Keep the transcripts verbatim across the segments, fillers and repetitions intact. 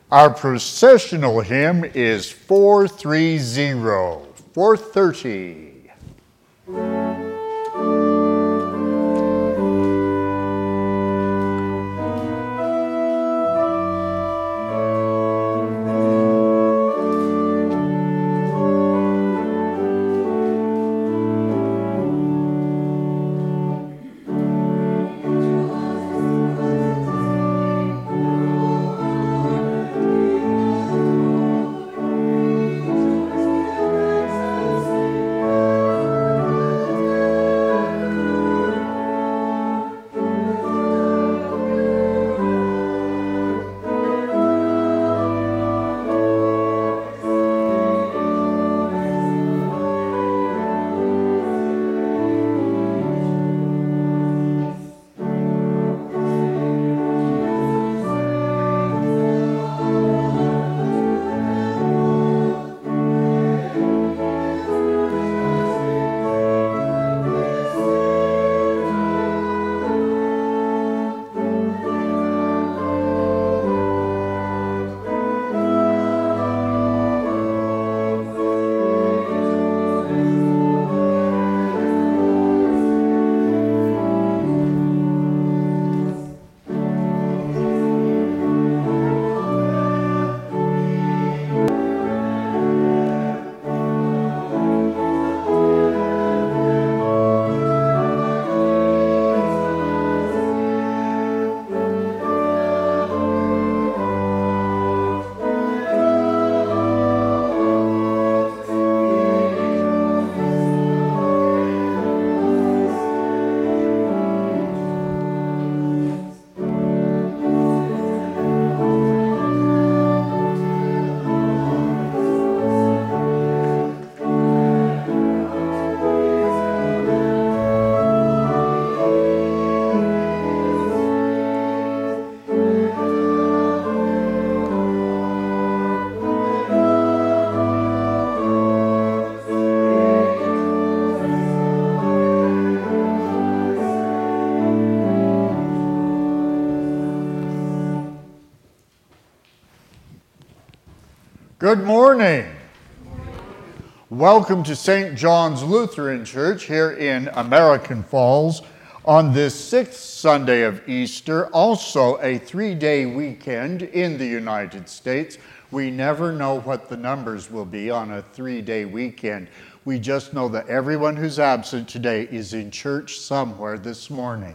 Our processional hymn is four thirty, four thirty. Good morning. Welcome to Saint John's Lutheran Church here in American Falls on this sixth Sunday of Easter, also a three-day weekend in the United States. We never know what the numbers will be on a three-day weekend. We just know that everyone who's absent today is in church somewhere this morning.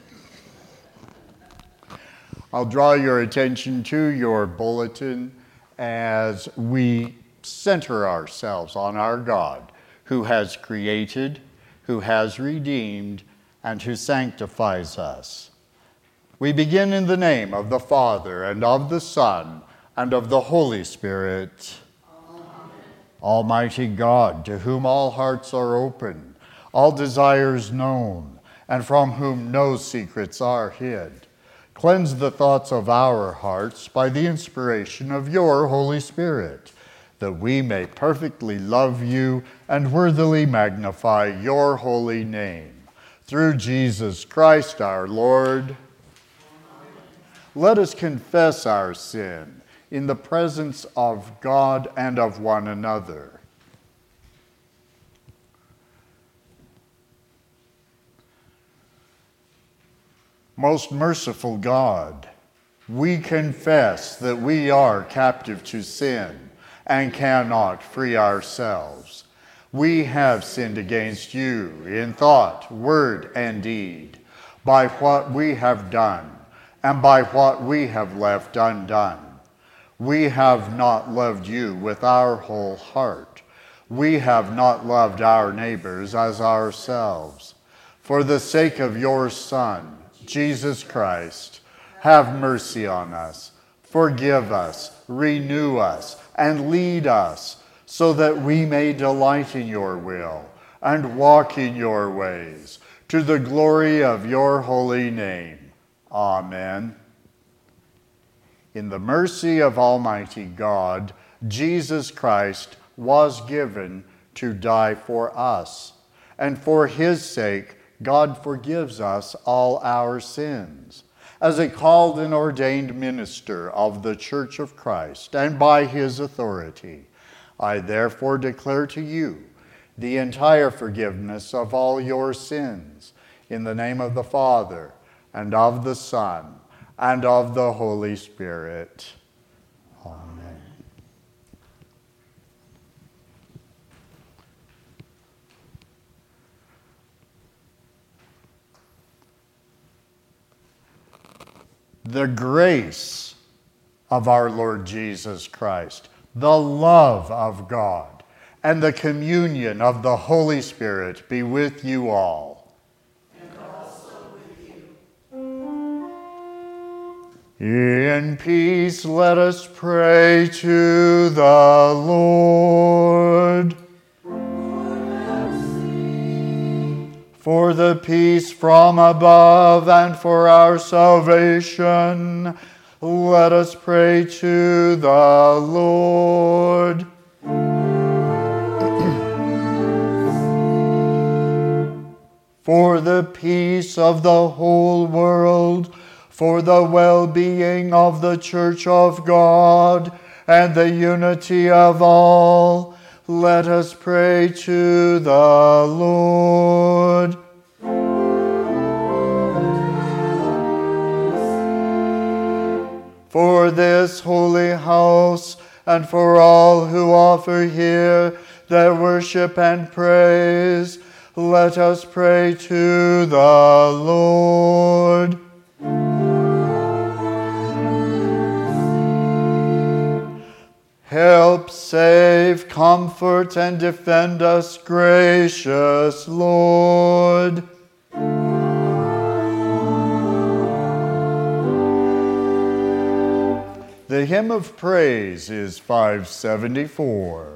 I'll draw your attention to your bulletin as we center ourselves on our God, who has created, who has redeemed, and who sanctifies us. We begin in the name of the Father, and of the Son, and of the Holy Spirit. Amen. Almighty God, to whom all hearts are open, all desires known, and from whom no secrets are hid, cleanse the thoughts of our hearts by the inspiration of your Holy Spirit, that we may perfectly love you and worthily magnify your holy name. Through Jesus Christ our Lord. Amen. Let us confess our sin in the presence of God and of one another. Most merciful God, we confess that we are captive to sin and cannot free ourselves. We have sinned against you in thought, word, and deed, by what we have done and by what we have left undone. We have not loved you with our whole heart. We have not loved our neighbors as ourselves. For the sake of your Son, Jesus Christ, have mercy on us, forgive us, renew us, and lead us, so that we may delight in your will and walk in your ways, to the glory of your holy name. Amen. In the mercy of Almighty God, Jesus Christ was given to die for us, and for his sake God forgives us all our sins. as a called and ordained minister of the Church of Christ, and by his authority, I therefore declare to you the entire forgiveness of all your sins, in the name of the Father, and of the Son, and of the Holy Spirit. Amen. The grace of our Lord Jesus Christ, the love of God, and the communion of the Holy Spirit be with you all. And also with you. In peace, let us pray to the Lord. For the peace from above and for our salvation, let us pray to the Lord. For the peace of the whole world, for the well-being of the Church of God, and the unity of all, let us pray to the Lord. For this holy house, and for all who offer here their worship and praise, let us pray to the Lord. Help, save, comfort, and defend us, gracious Lord. The hymn of praise is five seventy-four.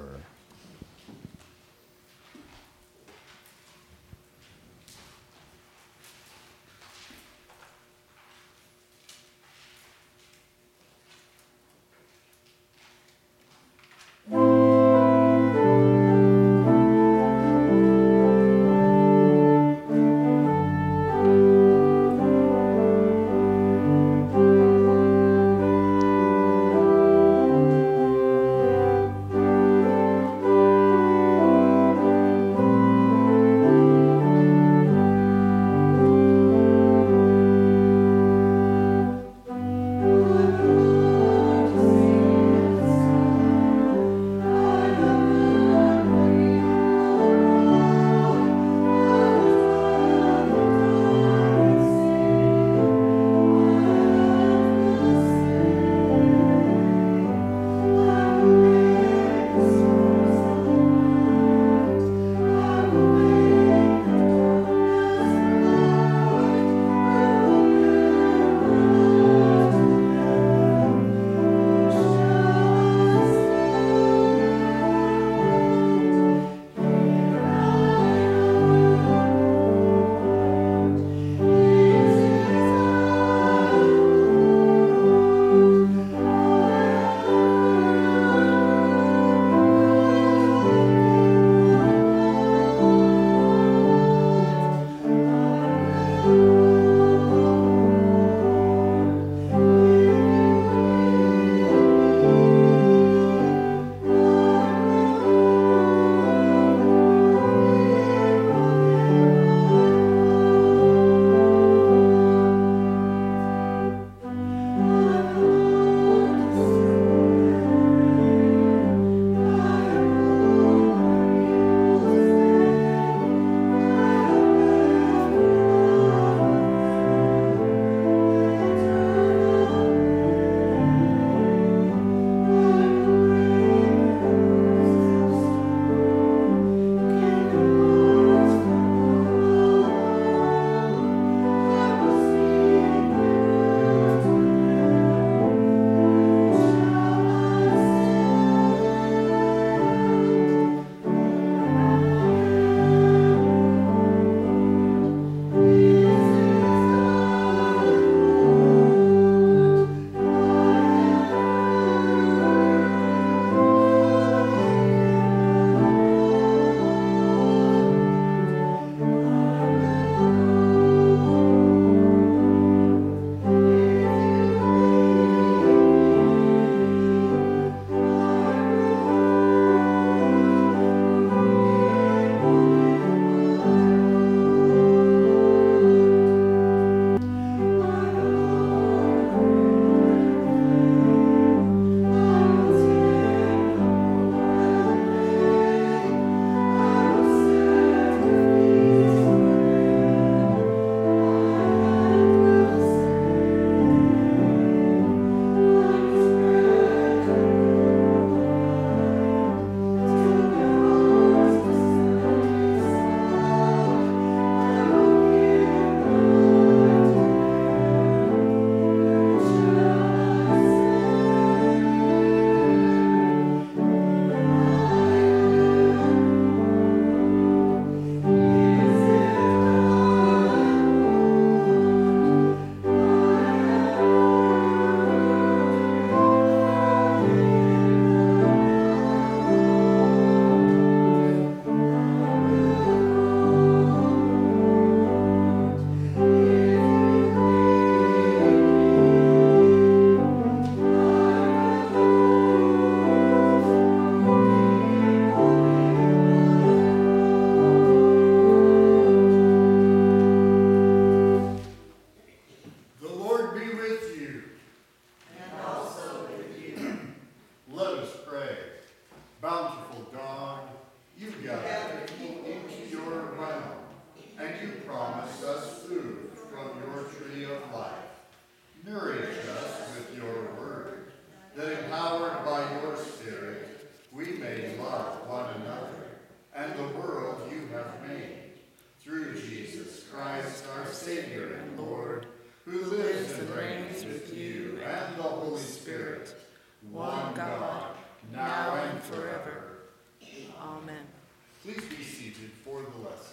Christ our Savior and Lord, who lives and reigns with you and the Holy Spirit, one God, now and forever. Amen. Please be seated for the lesson.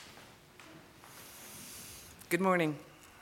Good morning.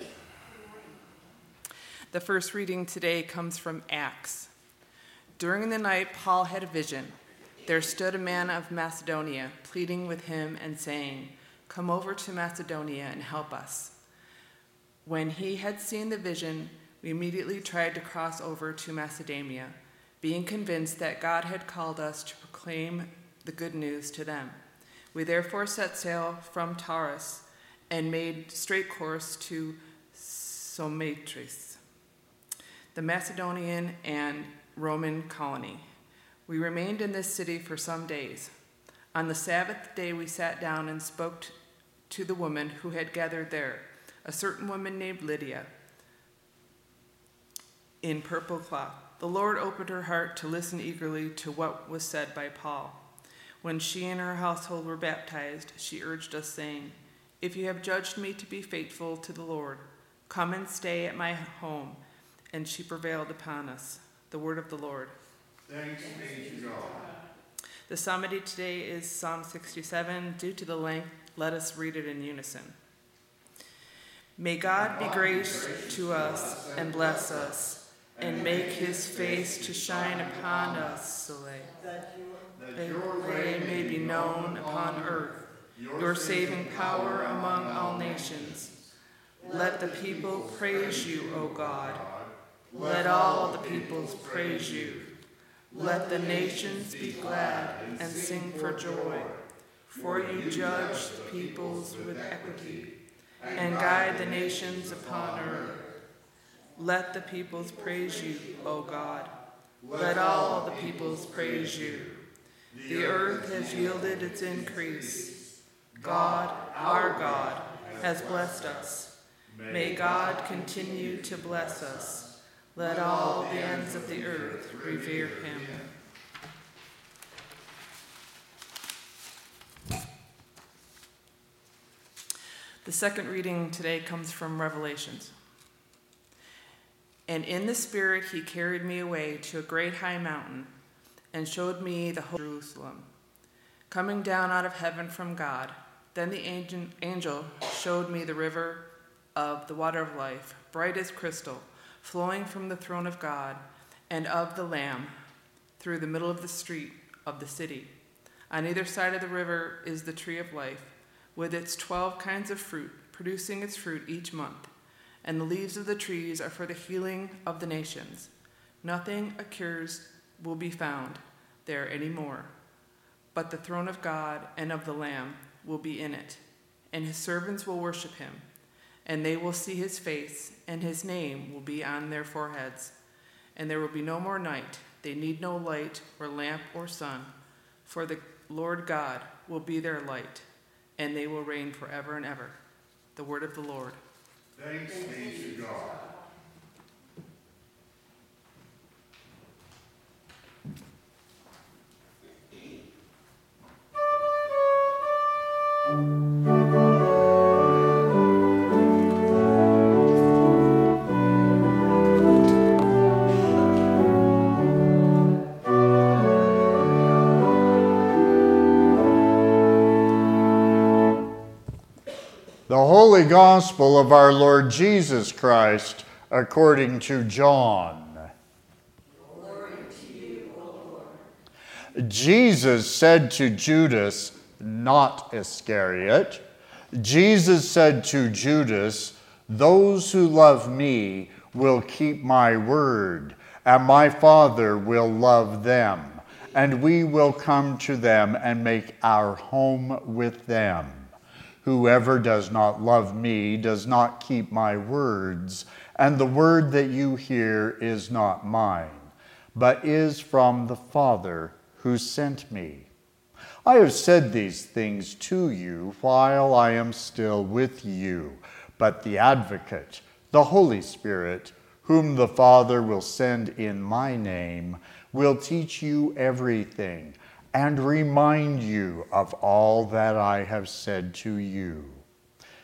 The first reading today comes from Acts. During the night, Paul had a vision. There stood a man of Macedonia, pleading with him and saying, "Come over to Macedonia and help us." When he had seen the vision, we immediately tried to cross over to Macedonia, being convinced that God had called us to proclaim the good news to them. We therefore set sail from Taurus and made straight course to Samothrace, the Macedonian and Roman colony. We remained in this city for some days. On the Sabbath day we sat down and spoke to the women who had gathered there, a certain woman named Lydia, in purple cloth. The Lord opened her heart to listen eagerly to what was said by Paul. When she and her household were baptized, she urged us, saying, "If you have judged me to be faithful to the Lord, come and stay at my home." And she prevailed upon us. The word of the Lord. Thanks be to God. The psalm today is Psalm sixty-seven. Due to the length, let us read it in unison. May God be gracious to us and bless us, and make his face to shine upon us, that your way may be known upon earth, your saving power among all nations. Let the people praise you, O God. Let all the peoples praise you. Let the nations be glad and sing for joy, for you judge the peoples with equity and guide the nations upon earth. Let the peoples praise you, O God. Let all the peoples praise you. The earth has yielded its increase. God, our God, has blessed us. May God continue to bless us. Let all the ends of the earth revere him. The second reading today comes from Revelations. And in the Spirit he carried me away to a great high mountain and showed me the whole Jerusalem, coming down out of heaven from God. Then the angel showed me the river of the water of life, bright as crystal, flowing from the throne of God and of the Lamb through the middle of the street of the city. On either side of the river is the tree of life, with its twelve kinds of fruit, producing its fruit each month. And the leaves of the trees are for the healing of the nations. Nothing accursed will be found there anymore, but the throne of God and of the Lamb will be in it, and his servants will worship him, and they will see his face, and his name will be on their foreheads. And there will be no more night. They need no light or lamp or sun, for the Lord God will be their light, and they will reign forever and ever. The word of the Lord. Thanks be to God. The Holy Gospel of our Lord Jesus Christ according to John. Glory to you, O Lord. Jesus said to Judas, not Iscariot, Jesus said to Judas, "Those who love me will keep my word, and my Father will love them, and we will come to them and make our home with them. Whoever does not love me does not keep my words, and the word that you hear is not mine, but is from the Father who sent me. I have said these things to you while I am still with you, but the Advocate, the Holy Spirit, whom the Father will send in my name, will teach you everything and remind you of all that I have said to you.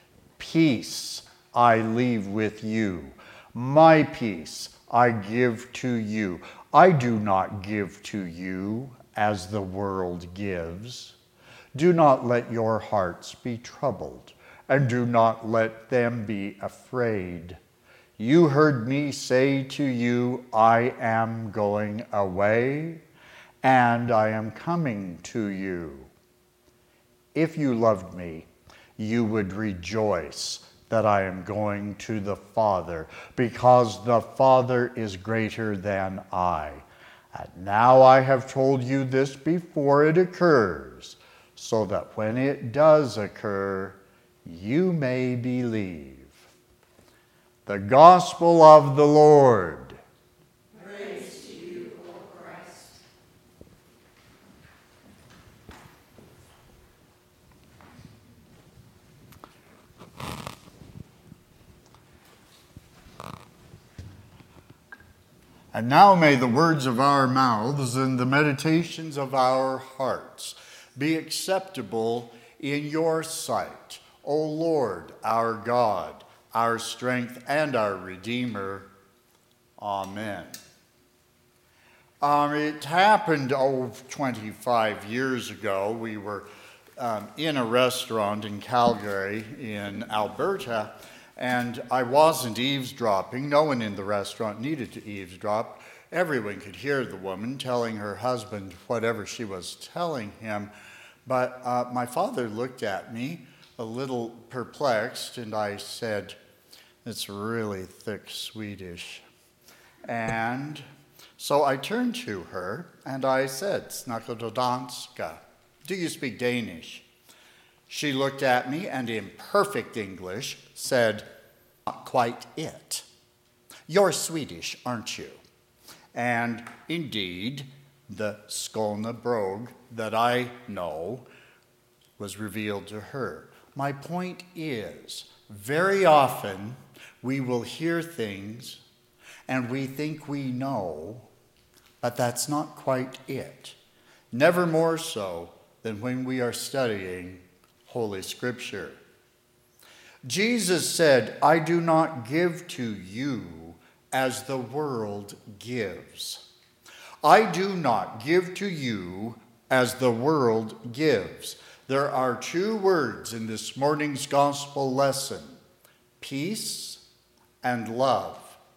Peace I leave with you. My peace I give to you. I do not give to you as the world gives. Do not let your hearts be troubled, and do not let them be afraid. You heard me say to you, I am going away, and I am coming to you. If you loved me, you would rejoice that I am going to the Father, because the Father is greater than I. And now I have told you this before it occurs, so that when it does occur, you may believe. The Gospel of the Lord. Praise to you, O Christ. And now may the words of our mouths and the meditations of our hearts be acceptable in your sight, O Lord, our God, our strength and our Redeemer. Amen. Um, it happened oh, twenty-five years ago. We were um, in a restaurant in Calgary in Alberta, and I wasn't eavesdropping. No one in the restaurant needed to eavesdrop. Everyone could hear the woman telling her husband whatever she was telling him. But uh, my father looked at me a little perplexed, and I said, "It's really thick Swedish." And so I turned to her, and I said, "Snackar du danska? Do you speak Danish?" She looked at me and in perfect English said, "Not quite it. You're Swedish, aren't you?" And indeed, the Skolna Brog that I know was revealed to her. My point is, very often we will hear things and we think we know, but that's not quite it. Never more so than when we are studying Holy Scripture. Jesus said, "I do not give to you as the world gives." I do not give to you as the world gives. There are two words in this morning's gospel lesson, peace and love,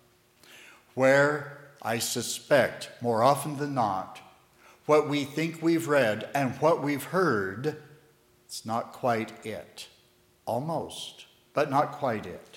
where I suspect, more often than not, what we think we've read and what we've heard, it's not quite it. Almost, but not quite it.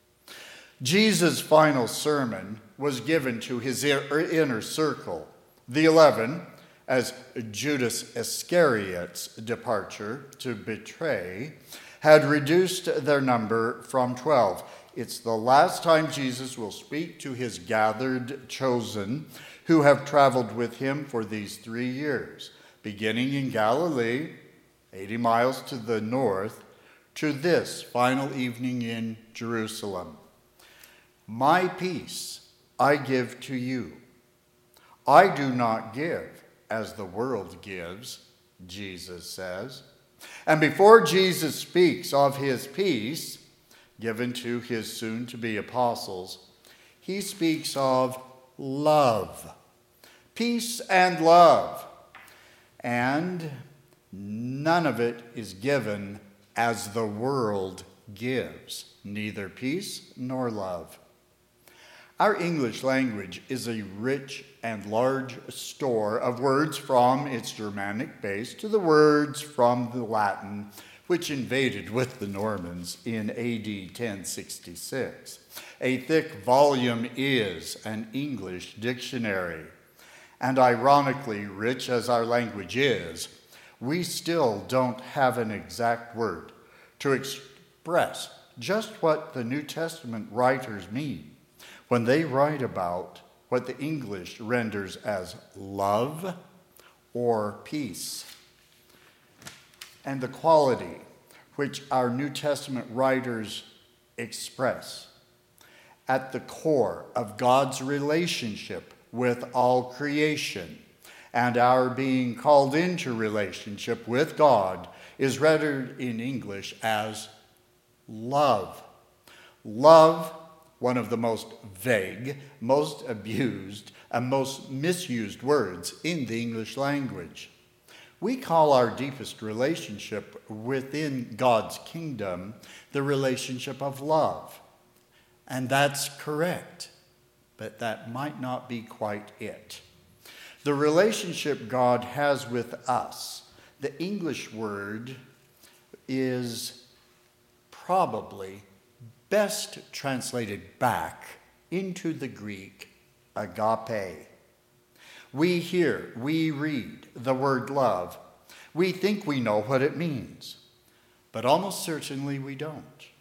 Jesus' final sermon was given to his inner circle, the eleven, as Judas Iscariot's departure to betray had reduced their number from twelve. It's the last time Jesus will speak to his gathered chosen who have traveled with him for these three years, beginning in Galilee, eighty miles to the north, to this final evening in Jerusalem. My peace I give to you. I do not give as the world gives, Jesus says. And before Jesus speaks of his peace given to his soon-to-be apostles, he speaks of love. Peace and love. And none of it is given as the world gives, neither peace nor love. Our English language is a rich and large store of words from its Germanic base to the words from the Latin, which invaded with the Normans in A D ten sixty-six. A thick volume is an English dictionary. And ironically, rich as our language is, we still don't have an exact word to express just what the New Testament writers mean when they write about what the English renders as love or peace. And the quality which our New Testament writers express at the core of God's relationship with all creation and our being called into relationship with God is rendered in English as love. Love, one of the most vague, most abused, and most misused words in the English language. We call our deepest relationship within God's kingdom the relationship of love. And that's correct, but that might not be quite it. The relationship God has with us, the English word is probably best translated back into the Greek agape. We hear, we read the word love. We think we know what it means, but almost certainly we don't.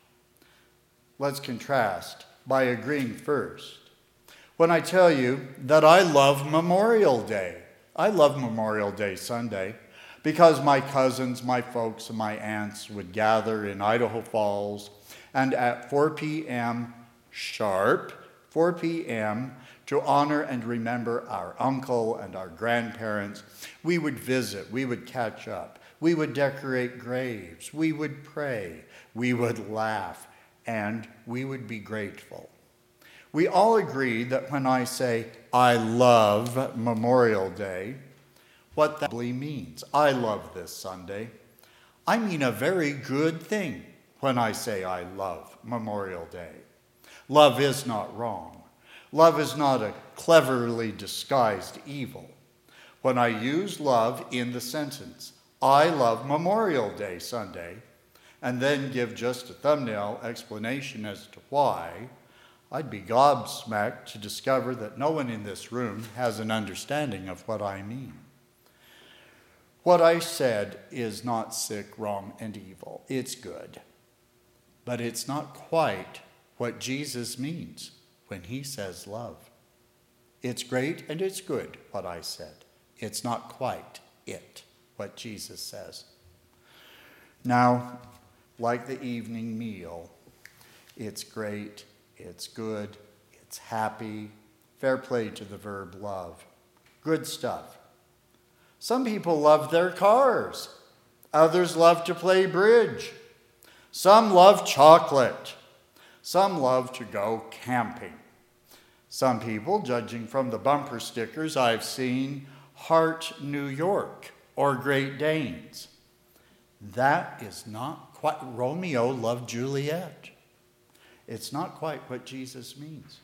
Let's contrast by agreeing first. When I tell you that I love Memorial Day, I love Memorial Day Sunday because my cousins, my folks, and my aunts would gather in Idaho Falls, and at four p.m. sharp, four p.m., to honor and remember our uncle and our grandparents, we would visit, we would catch up, we would decorate graves, we would pray, we would laugh, and we would be grateful. We all agree that when I say, I love Memorial Day, what that really means, I love this Sunday, I mean a very good thing when I say I love Memorial Day. Love is not wrong. Love is not a cleverly disguised evil. When I use love in the sentence, I love Memorial Day Sunday, and then give just a thumbnail explanation as to why, I'd be gobsmacked to discover that no one in this room has an understanding of what I mean. What I said is not sick, wrong, and evil. It's good. But it's not quite what Jesus means when he says love. It's great and it's good, what I said. It's not quite it, what Jesus says. Now, like the evening meal, it's great, it's good, it's happy. Fair play to the verb love. Good stuff. Some people love their cars. Others love to play bridge. Some love chocolate. Some love to go camping. Some people, judging from the bumper stickers I've seen, heart New York or Great Danes. That is not quite, Romeo loved Juliet. It's not quite what Jesus means.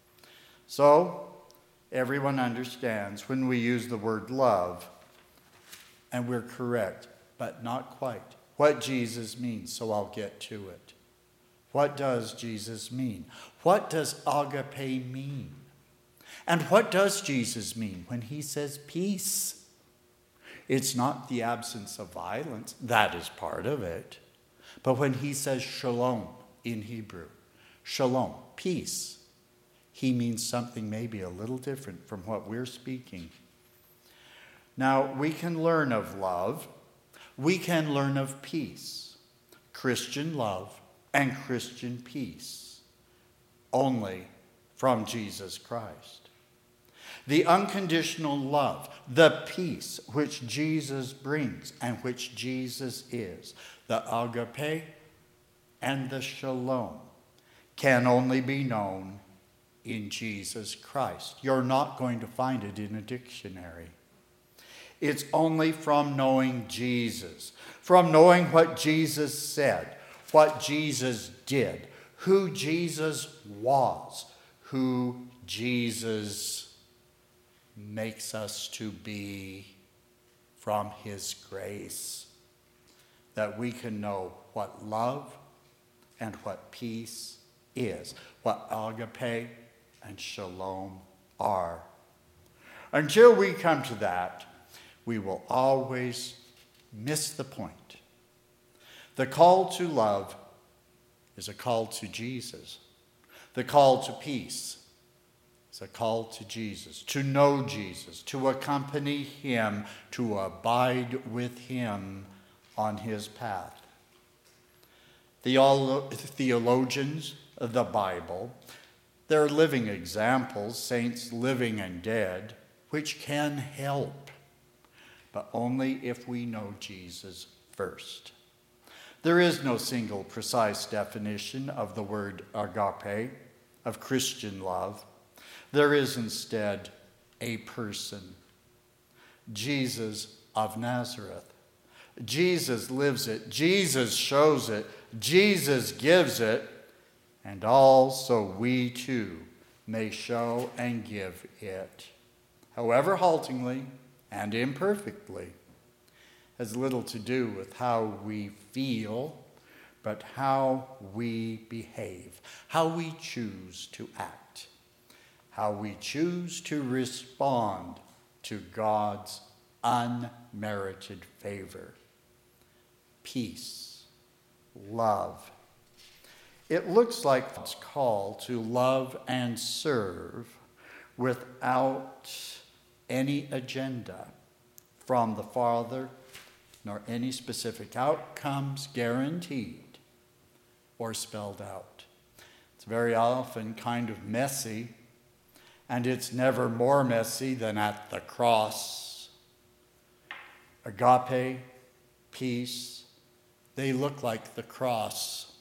So, everyone understands when we use the word love, and we're correct, but not quite what Jesus means, so I'll get to it. What does Jesus mean? What does agape mean? And what does Jesus mean when he says peace? It's not the absence of violence. That is part of it. But when he says shalom in Hebrew, shalom, peace, he means something maybe a little different from what we're speaking. Now, we can learn of love. We can learn of peace. Christian love and Christian peace only from Jesus Christ. The unconditional love, the peace which Jesus brings and which Jesus is, the agape and the shalom, can only be known in Jesus Christ. You're not going to find it in a dictionary. It's only from knowing Jesus, from knowing what Jesus said, what Jesus did, who Jesus was, who Jesus makes us to be from his grace, that we can know what love and what peace is, what agape and shalom are. Until we come to that, we will always miss the point. The call to love is a call to Jesus. The call to peace is a call to Jesus, to know Jesus, to accompany him, to abide with him on his path. The theologians of the Bible, they're living examples, saints living and dead, which can help, but only if we know Jesus first. There is no single precise definition of the word agape, of Christian love. There is instead a person, Jesus of Nazareth. Jesus lives it, Jesus shows it, Jesus gives it, and also we too may show and give it. However haltingly and imperfectly, has little to do with how we feel, but how we behave, how we choose to act, how we choose to respond to God's unmerited favor. Peace, love. It looks like God's call to love and serve without any agenda from the Father, nor any specific outcomes guaranteed or spelled out. It's very often kind of messy, and it's never more messy than at the cross. Agape, peace, they look like the cross.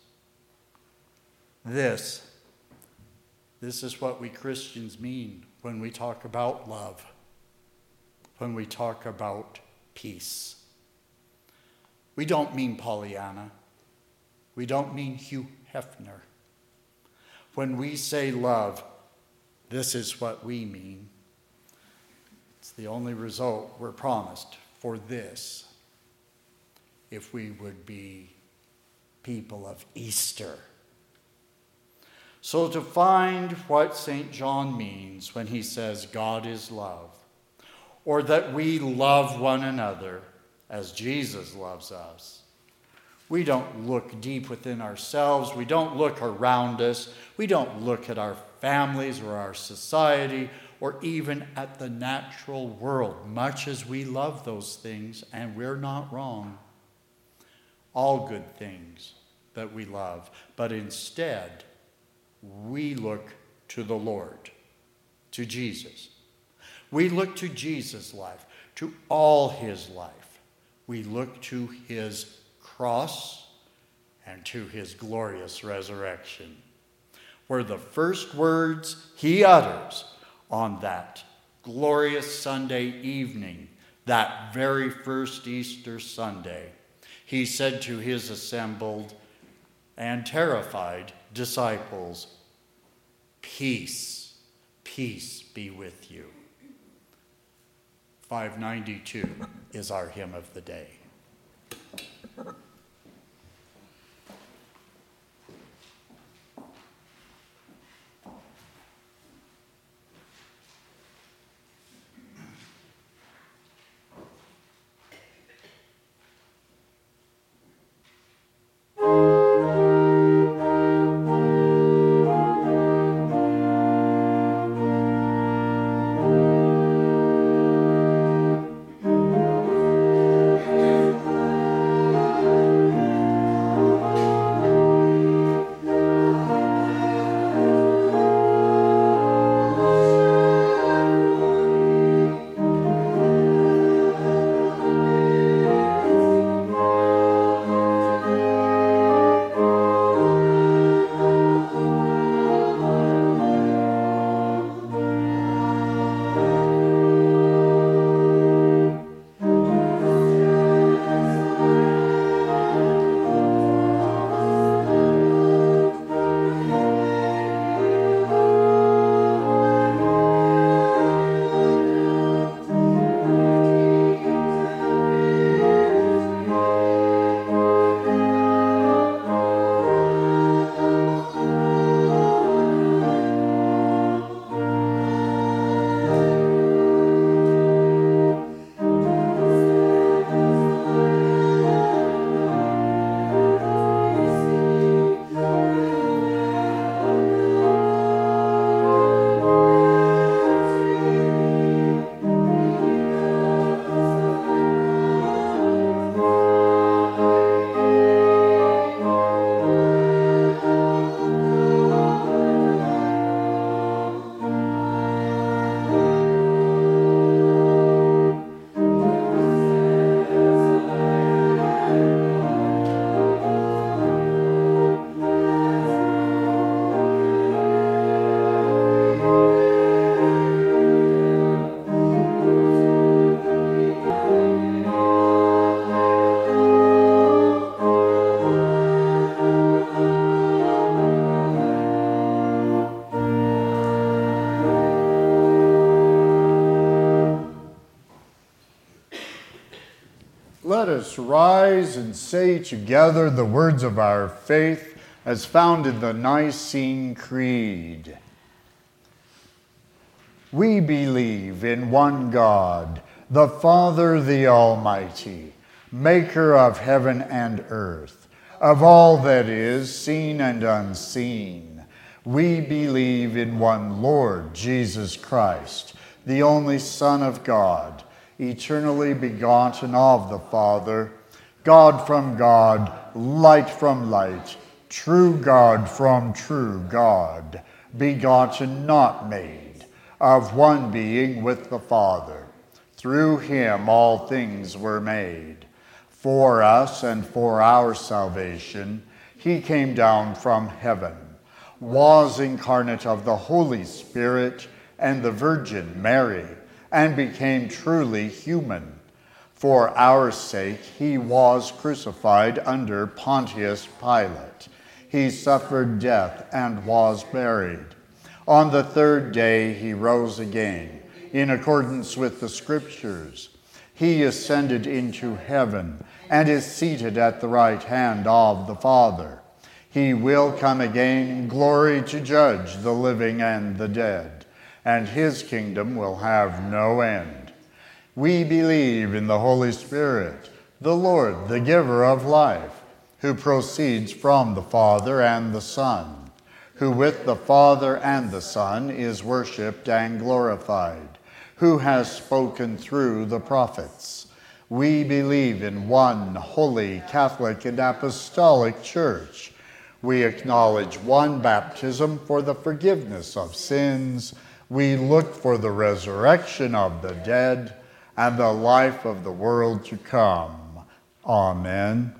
This, this is what we Christians mean when we talk about love, when we talk about peace. We don't mean Pollyanna. We don't mean Hugh Hefner. When we say love, this is what we mean. It's the only result we're promised for this, if we would be people of Easter. So to find what Saint John means when he says God is love, or that we love one another as Jesus loves us, we don't look deep within ourselves. We don't look around us. We don't look at our families or our society or even at the natural world, much as we love those things, and we're not wrong. All good things that we love. But instead, we look to the Lord, to Jesus. We look to Jesus' life, to all his life. We look to his cross and to his glorious resurrection, where the first words he utters on that glorious Sunday evening, that very first Easter Sunday, he said to his assembled and terrified disciples, "Peace, peace be with you." five ninety-two is our hymn of the day. Thank you. us rise and say together the words of our faith as found in the Nicene Creed. We believe in one God, the Father, the Almighty, maker of heaven and earth, of all that is seen and unseen. We believe in one Lord, Jesus Christ, the only Son of God, eternally begotten of the Father, God from God, light from light, true God from true God, begotten, not made, of one being with the Father. Through him all things were made. For us and for our salvation, he came down from heaven, was incarnate of the Holy Spirit and the Virgin Mary, and became truly human. For our sake he was crucified under Pontius Pilate. He suffered death and was buried. On the third day he rose again, in accordance with the Scriptures. He ascended into heaven and is seated at the right hand of the Father. He will come again in glory to judge the living and the dead, and his kingdom will have no end. We believe in the Holy Spirit, the Lord, the giver of life, who proceeds from the Father and the Son, who with the Father and the Son is worshipped and glorified, who has spoken through the prophets. We believe in one holy, Catholic, and Apostolic Church. We acknowledge one baptism for the forgiveness of sins. We look for the resurrection of the dead and the life of the world to come. Amen.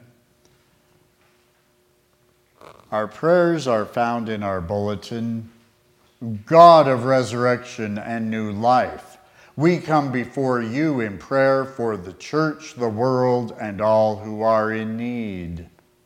Our prayers are found in our bulletin. God of resurrection and new life, we come before you in prayer for the church, the world, and all who are in need.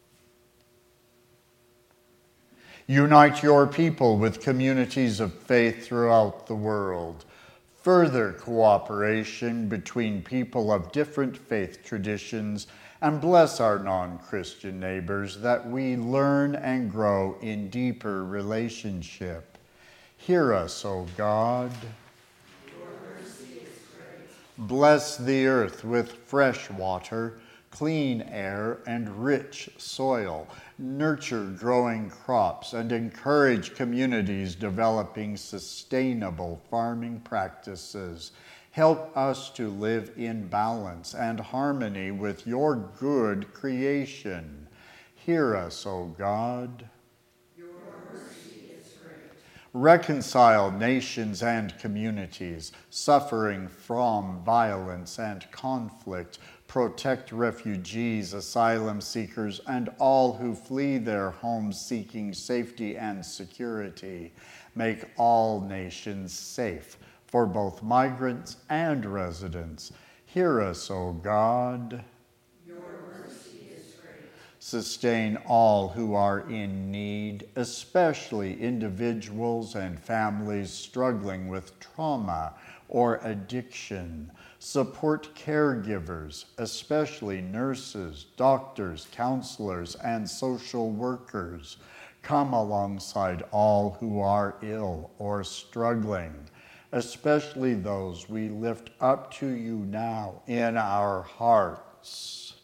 Unite your people with communities of faith throughout the world. Further cooperation between people of different faith traditions, and bless our non-Christian neighbors that we learn and grow in deeper relationship. Hear us, O God. Your mercy is great. Bless the earth with fresh water, clean air, and rich soil. Nurture growing crops and encourage communities developing sustainable farming practices. Help us to live in balance and harmony with your good creation. Hear us, O God. Your mercy is great. Reconcile nations and communities suffering from violence and conflict. Protect refugees, asylum seekers, and all who flee their homes seeking safety and security. Make all nations safe for both migrants and residents. Hear us, O God. Your mercy is great. Sustain all who are in need, especially individuals and families struggling with trauma or addiction. Support caregivers, especially nurses, doctors, counselors, and social workers. Come alongside all who are ill or struggling, especially those we lift up to you now in our hearts.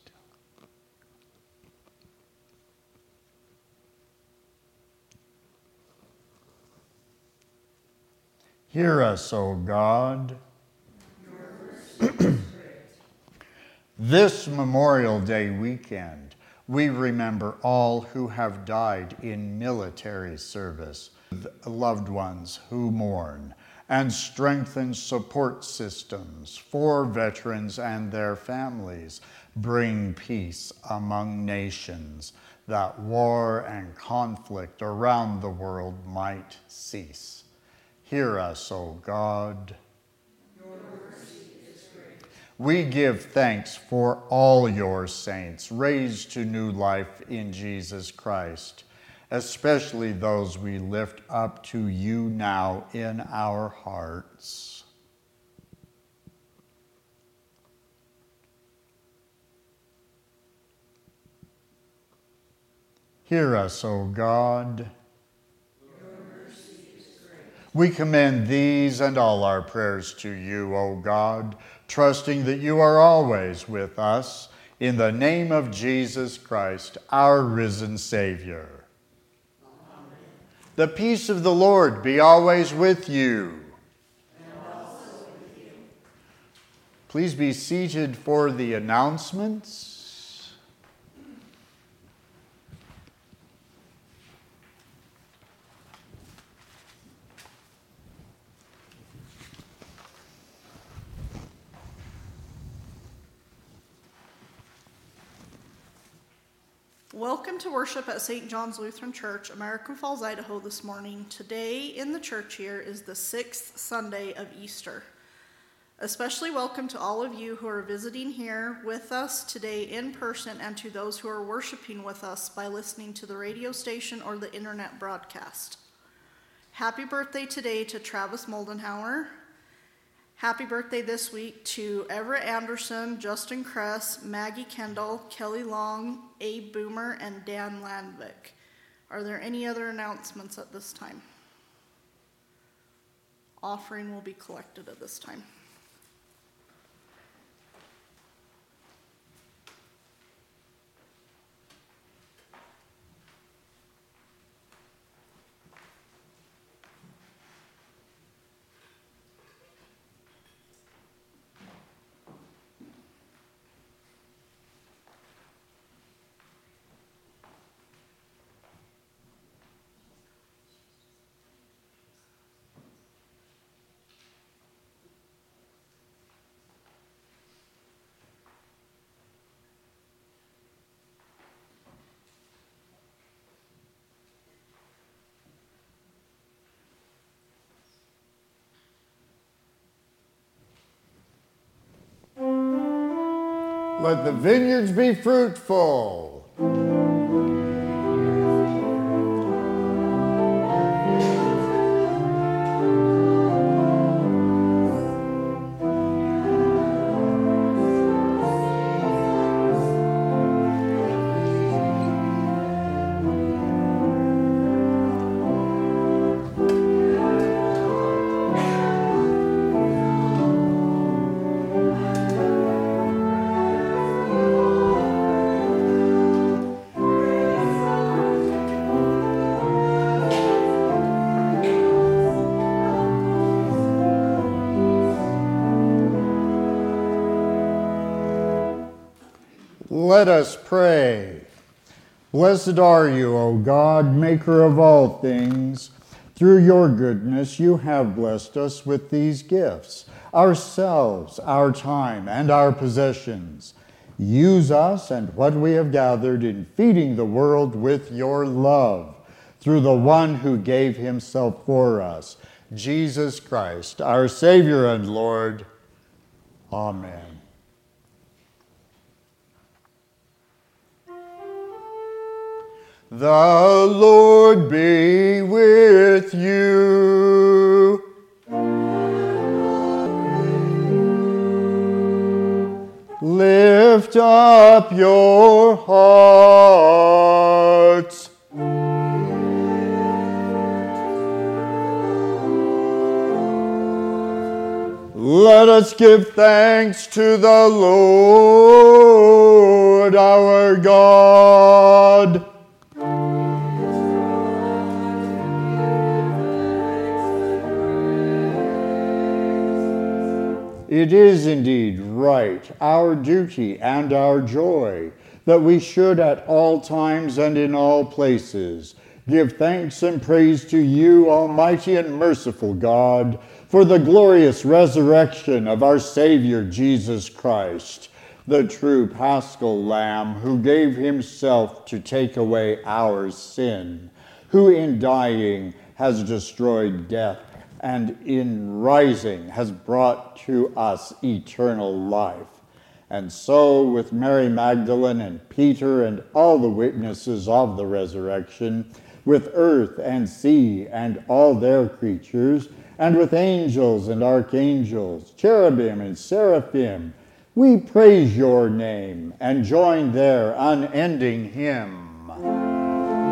Hear us, O God. This Memorial Day weekend, we remember all who have died in military service, loved ones who mourn, and strengthen support systems for veterans and their families. Bring peace among nations, that war and conflict around the world might cease. Hear us, O God. We give thanks for all your saints raised to new life in Jesus Christ, especially those we lift up to you now in our hearts. Hear us, O God. We commend these and all our prayers to you, O God, trusting that you are always with us, in the name of Jesus Christ, our risen Savior. Amen. The peace of the Lord be always with you. And also with you. Please be seated for the announcements. Welcome to worship at Saint John's Lutheran Church, American Falls, Idaho this morning. Today in the church here is the sixth Sunday of Easter. Especially welcome to all of you who are visiting here with us today in person and to those who are worshiping with us by listening to the radio station or the internet broadcast. Happy birthday today to Travis Moldenhauer. Happy birthday this week to Everett Anderson, Justin Kress, Maggie Kendall, Kelly Long, Abe Boomer, and Dan Landvik. Are there any other announcements at this time? Offering will be collected at this time. Let the vineyards be fruitful. Let us pray. Blessed are you, O God, maker of all things. Through your goodness you have blessed us with these gifts, ourselves, our time, and our possessions. Use us and what we have gathered in feeding the world with your love, through the one who gave himself for us, Jesus Christ, our Savior and Lord. Amen. The Lord be with you. Lift up your hearts. Let us give thanks to the Lord our God. It is indeed right, our duty and our joy, that we should at all times and in all places give thanks and praise to you, Almighty and merciful God, for the glorious resurrection of our Savior Jesus Christ, the true Paschal Lamb who gave himself to take away our sin, who in dying has destroyed death, and in rising has brought to us eternal life. And so with Mary Magdalene and Peter and all the witnesses of the resurrection, with earth and sea and all their creatures, and with angels and archangels, cherubim and seraphim, we praise your name and join their unending hymn.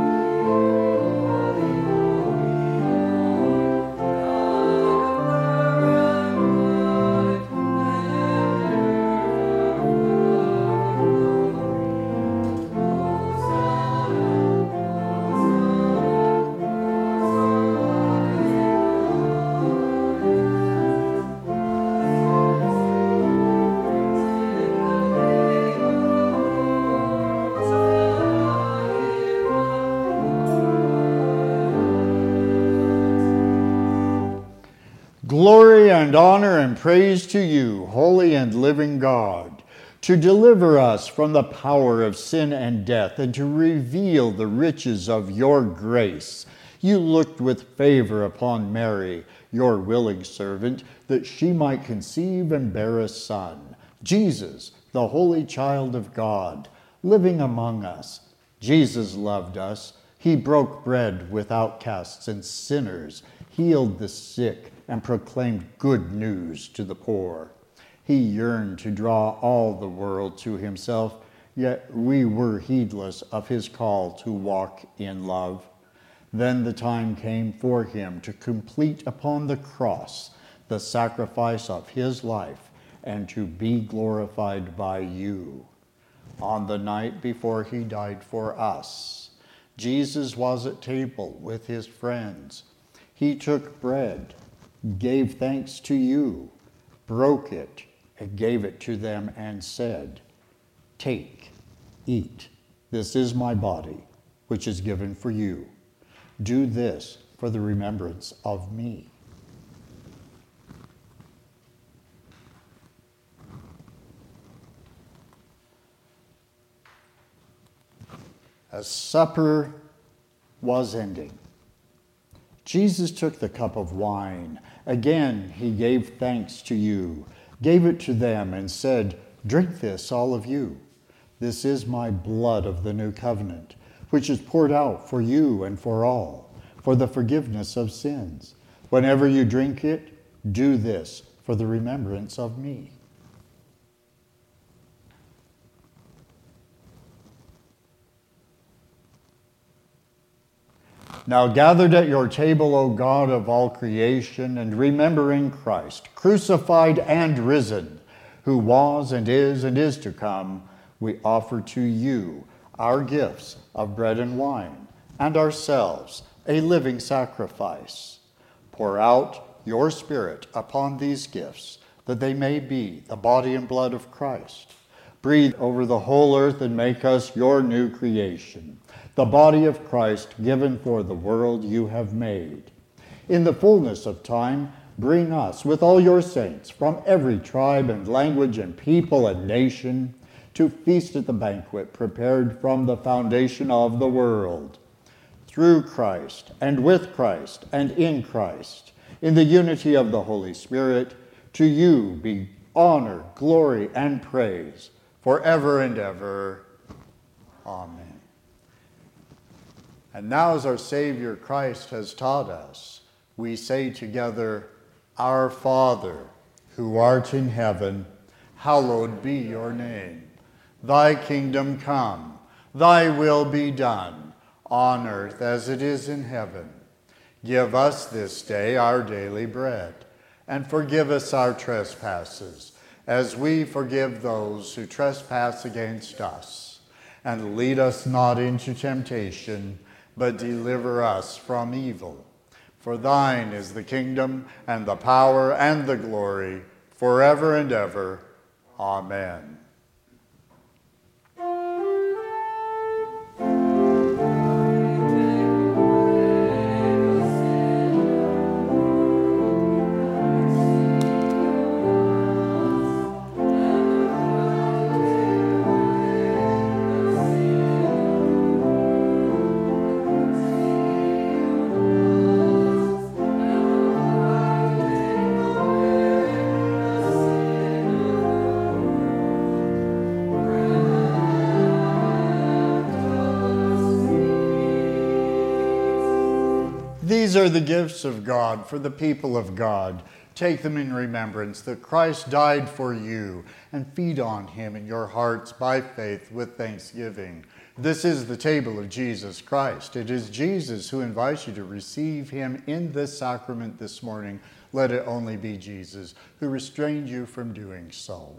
Glory and honor and praise to you, holy and living God, to deliver us from the power of sin and death and to reveal the riches of your grace. You looked with favor upon Mary, your willing servant, that she might conceive and bear a son, Jesus, the holy child of God, living among us. Jesus loved us. He broke bread with outcasts and sinners, healed the sick, and proclaimed good news to the poor. He yearned to draw all the world to himself, yet we were heedless of his call to walk in love. Then the time came for him to complete upon the cross the sacrifice of his life and to be glorified by you. On the night before he died for us, Jesus was at table with his friends. He took bread, gave thanks to you, broke it, and gave it to them and said, "Take, eat. This is my body, which is given for you. Do this for the remembrance of me." As supper was ending, Jesus took the cup of wine. Again, he gave thanks to you, gave it to them, and said, "Drink this, all of you. This is my blood of the new covenant, which is poured out for you and for all, for the forgiveness of sins. Whenever you drink it, do this for the remembrance of me." Now gathered at your table, O God of all creation, and remembering Christ, crucified and risen, who was and is and is to come, we offer to you our gifts of bread and wine, and ourselves a living sacrifice. Pour out your Spirit upon these gifts, that they may be the body and blood of Christ. Breathe over the whole earth and make us your new creation, the body of Christ given for the world you have made. In the fullness of time, bring us with all your saints from every tribe and language and people and nation to feast at the banquet prepared from the foundation of the world. Through Christ and with Christ and in Christ, in the unity of the Holy Spirit, to you be honor, glory, and praise forever and ever. Amen. And now, as our Savior Christ has taught us, we say together, "Our Father, who art in heaven, hallowed be your name. Thy kingdom come, thy will be done, on earth as it is in heaven. Give us this day our daily bread, and forgive us our trespasses, as we forgive those who trespass against us. And lead us not into temptation, but deliver us from evil. For thine is the kingdom, and the power, and the glory, forever and ever. Amen." These are the gifts of God for the people of God. Take them in remembrance that Christ died for you, and feed on him in your hearts by faith with thanksgiving. This is the table of Jesus Christ. It is Jesus who invites you to receive him in this sacrament this morning. Let it only be Jesus who restrained you from doing so.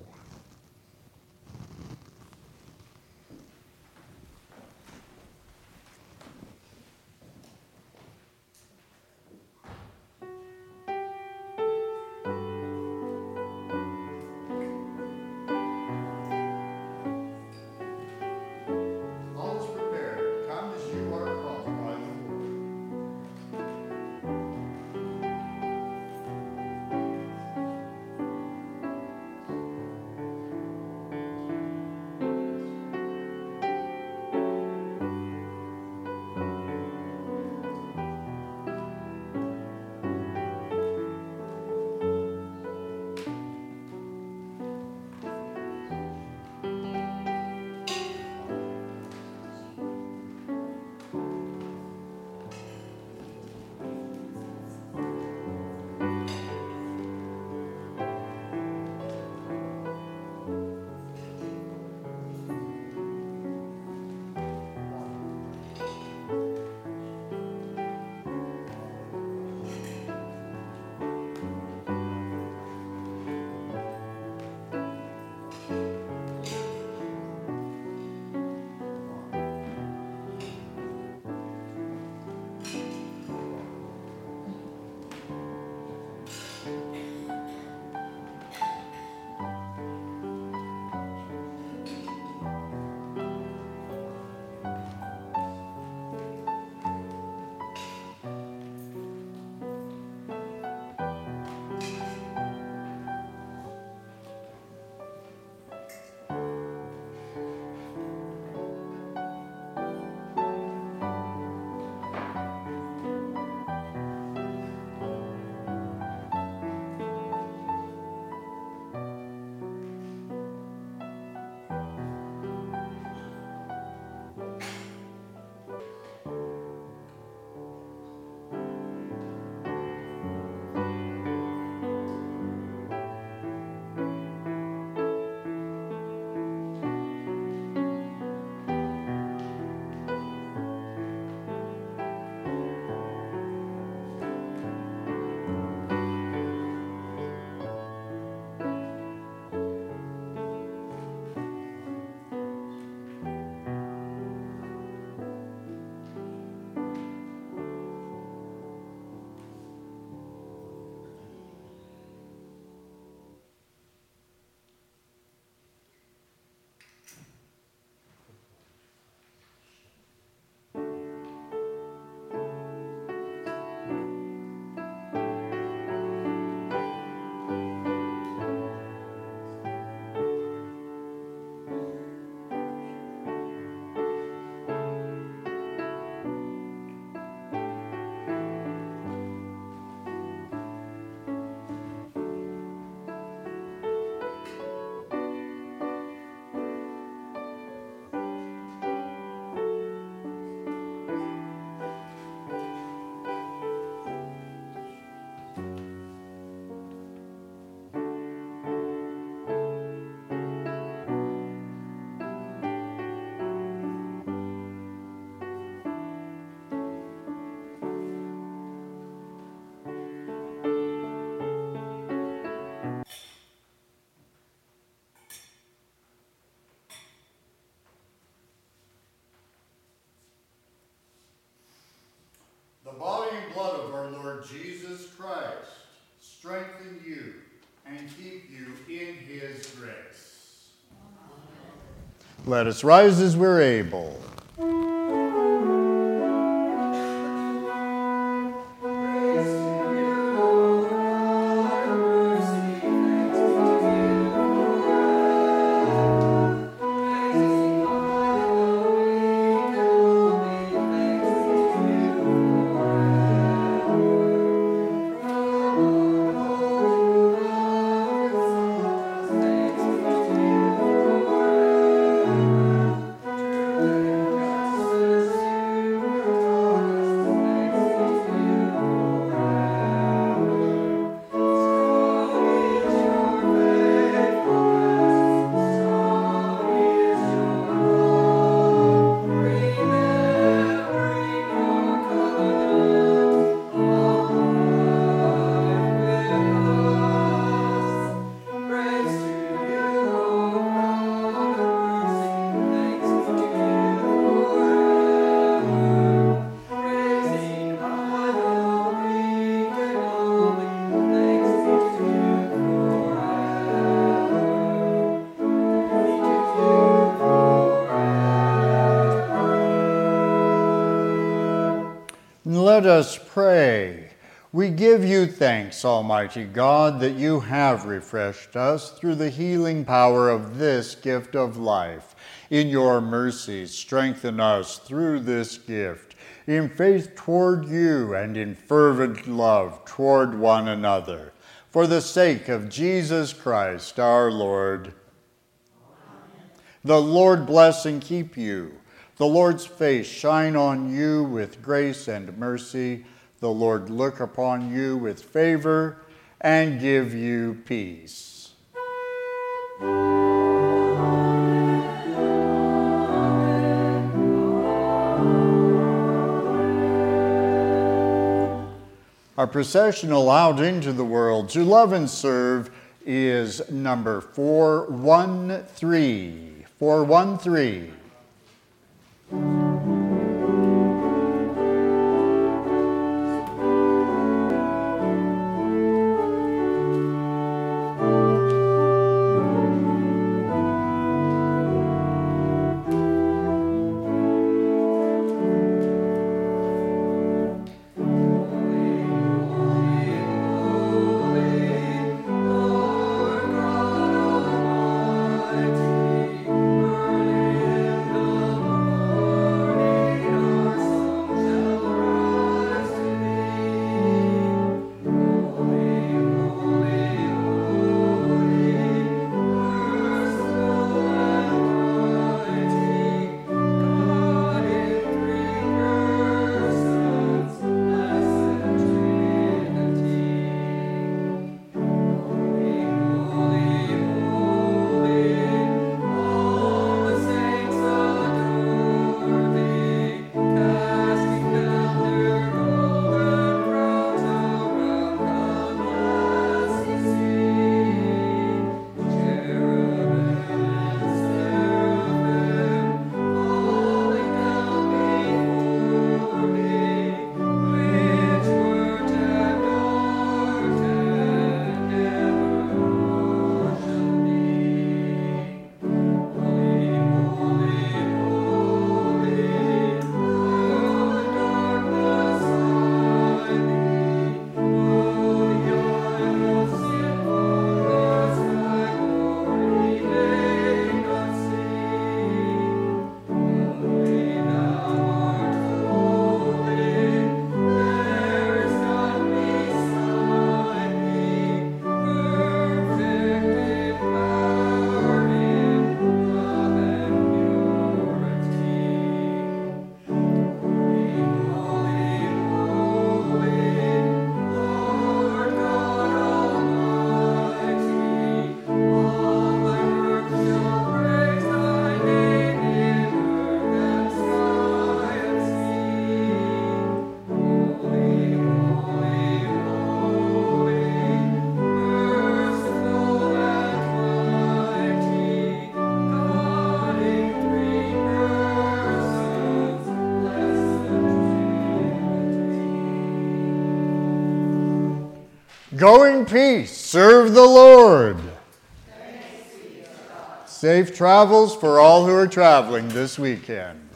Lord Jesus Christ strengthen you and keep you in his grace. Amen. Let us rise as we're able. Let us pray. We give you thanks, Almighty God, that you have refreshed us through the healing power of this gift of life. In your mercy, strengthen us through this gift, in faith toward you and in fervent love toward one another. For the sake of Jesus Christ, our Lord. Amen. The Lord bless and keep you. The Lord's face shine on you with grace and mercy. The Lord look upon you with favor and give you peace. Our processional out into the world to love and serve is number four one three. four one three. Lord God Almighty, burning Go in peace. Serve the Lord. Safe travels for all who are traveling this weekend.